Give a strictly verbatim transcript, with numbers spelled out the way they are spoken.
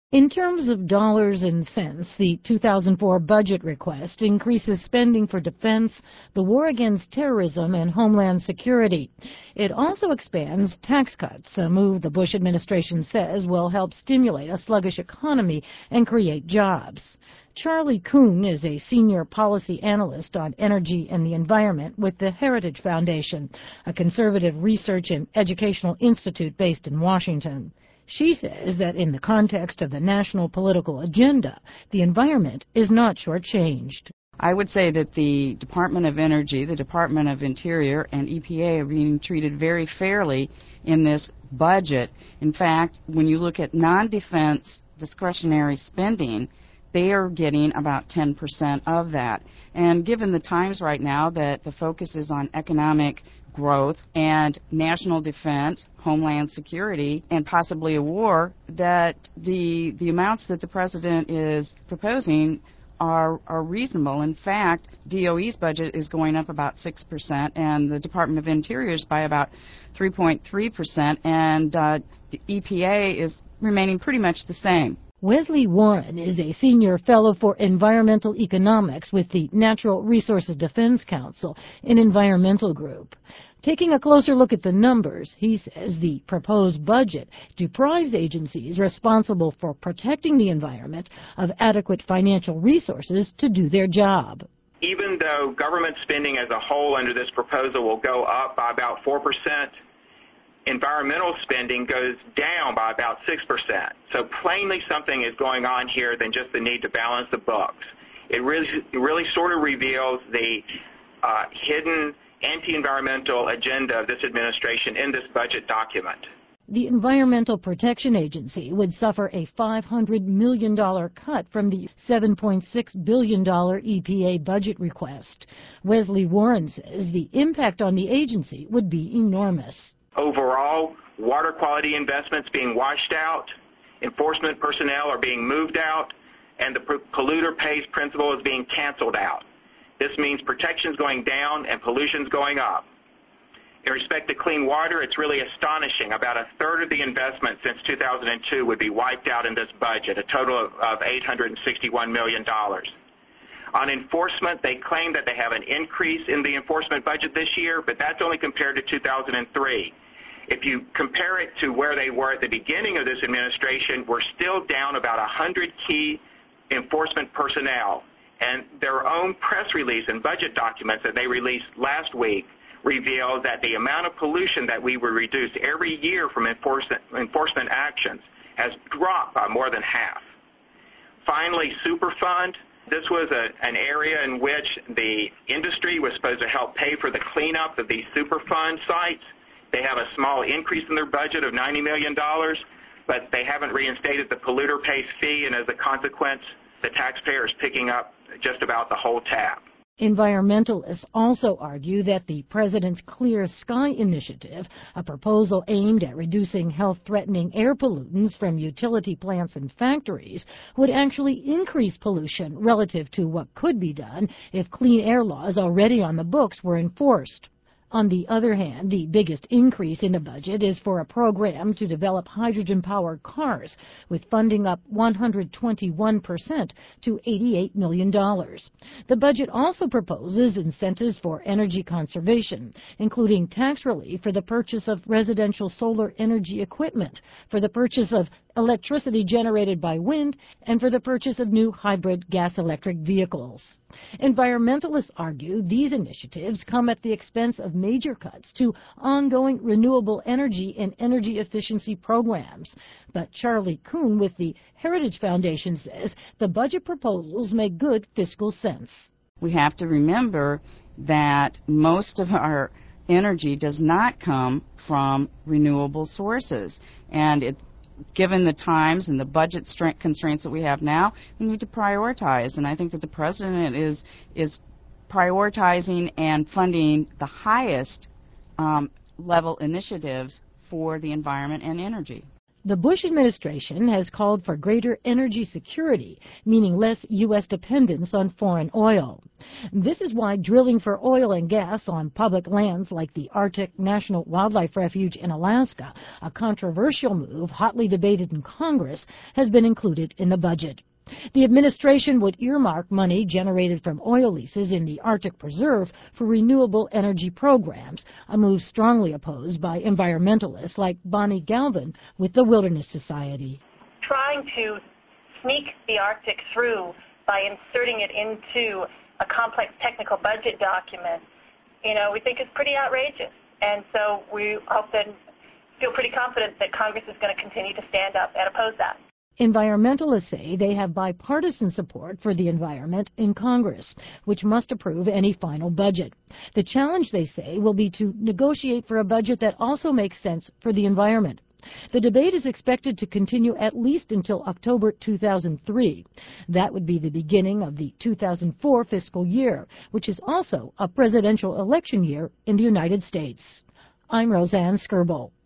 In terms of dollars and cents, the two thousand four budget request increases spending for defense, the war against terrorism, and homeland security. It also expands tax cuts, a move the Bush administration says will help stimulate a sluggish economy and create jobs. Charlie Kuhn is a senior policy analyst on energy and the environment with the Heritage Foundation, a conservative research and educational institute based in Washington. She says that in the context of the national political agenda, the environment is not shortchanged. I would say that the Department of Energy, the Department of Interior, and E P A are being treated very fairly in this budget. In fact, when you look at non-defense discretionary spending, they are getting about ten percent of that. And given the times right now that the focus is on economic growth and national defense, homeland security, and possibly a war, that the the amounts that the president is proposing are are reasonable. In fact, D O E's budget is going up about six percent, and the Department of Interior's by about three point three percent, and uh, the E P A is remaining pretty much the same. Wesley Warren is a senior fellow for environmental economics with the Natural Resources Defense Council, an environmental group. Taking a closer look at the numbers, he says the proposed budget deprives agencies responsible for protecting the environment of adequate financial resources to do their job. Even though government spending as a whole under this proposal will go up by about four percent, environmental spending goes down by about six percent. So plainly something is going on here than just the need to balance the books. It really, it really sort of reveals the uh, hidden anti-environmental agenda of this administration in this budget document. The Environmental Protection Agency would suffer a five hundred million dollars cut from the seven point six billion dollars E P A budget request. Wesley Warren says the impact on the agency would be enormous. Overall, water quality investments being washed out, enforcement personnel are being moved out, and the polluter pays principle is being canceled out. This means protection's going down and pollution's going up. In respect to clean water, it's really astonishing. About a third of the investment since two thousand two would be wiped out in this budget, a total of eight hundred sixty-one million dollars. On enforcement, they claim that they have an increase in the enforcement budget this year, but that's only compared to two thousand three. If you compare it to where they were at the beginning of this administration, we're still down about one hundred key enforcement personnel. And their own press release and budget documents that they released last week reveal that the amount of pollution that we would reduce every year from enforcement, enforcement actions has dropped by more than half. Finally, Superfund. This was a, an area in which the industry was supposed to help pay for the cleanup of these Superfund sites. They have a small increase in their budget of ninety million dollars, but they haven't reinstated the polluter pays fee, and as a consequence, the taxpayer is picking up just about the whole tab. Environmentalists also argue that the president's Clear Sky Initiative, a proposal aimed at reducing health-threatening air pollutants from utility plants and factories, would actually increase pollution relative to what could be done if clean air laws already on the books were enforced. On the other hand, the biggest increase in the budget is for a program to develop hydrogen-powered cars, with funding up one hundred twenty-one percent to eighty-eight million dollars. The budget also proposes incentives for energy conservation, including tax relief for the purchase of residential solar energy equipment, for the purchase of electricity generated by wind, and for the purchase of new hybrid gas-electric vehicles. Environmentalists argue these initiatives come at the expense of major cuts to ongoing renewable energy and energy efficiency programs. But Charlie Kuhn with the Heritage Foundation says the budget proposals make good fiscal sense. We have to remember that most of our energy does not come from renewable sources, and it given the times and the budget constraints that we have now, we need to prioritize. And I think that the president is is prioritizing and funding the highest um, level initiatives for the environment and energy. The Bush administration has called for greater energy security, meaning less U S dependence on foreign oil. This is why drilling for oil and gas on public lands like the Arctic National Wildlife Refuge in Alaska, a controversial move hotly debated in Congress, has been included in the budget. The administration would earmark money generated from oil leases in the Arctic Preserve for renewable energy programs, a move strongly opposed by environmentalists like Bonnie Galvin with the Wilderness Society. Trying to sneak the Arctic through by inserting it into a complex technical budget document, you know, we think is pretty outrageous. And so we hope that, feel pretty confident that Congress is going to continue to stand up and oppose that. Environmentalists say they have bipartisan support for the environment in Congress, which must approve any final budget. The challenge, they say, will be to negotiate for a budget that also makes sense for the environment. The debate is expected to continue at least until October two thousand three. That would be the beginning of the two thousand four fiscal year, which is also a presidential election year in the United States. I'm Roseanne Skirbo.